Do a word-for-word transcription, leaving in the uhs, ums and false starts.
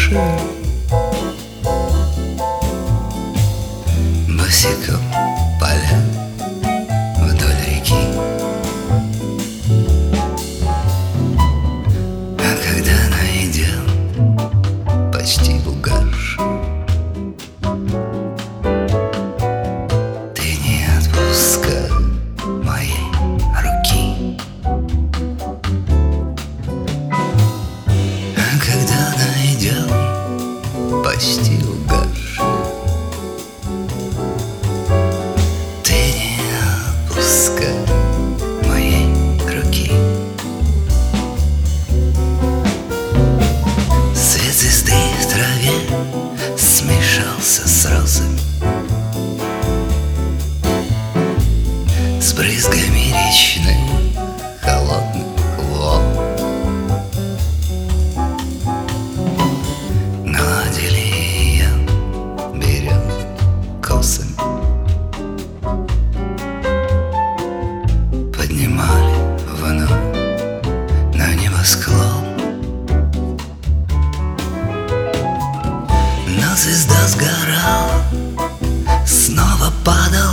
души. Босиком поля вдоль реки. А когда найдем почти угасший, ты не отпускай моей руки. А когда найдем почти угасший, ты не отпускай моей руки. Свет звезды в траве смешался с розами, с брызгами речных холодных волн. Гладили ее берег косами, поднимали вновь на небосклон. Но звезда сгорала, снова падала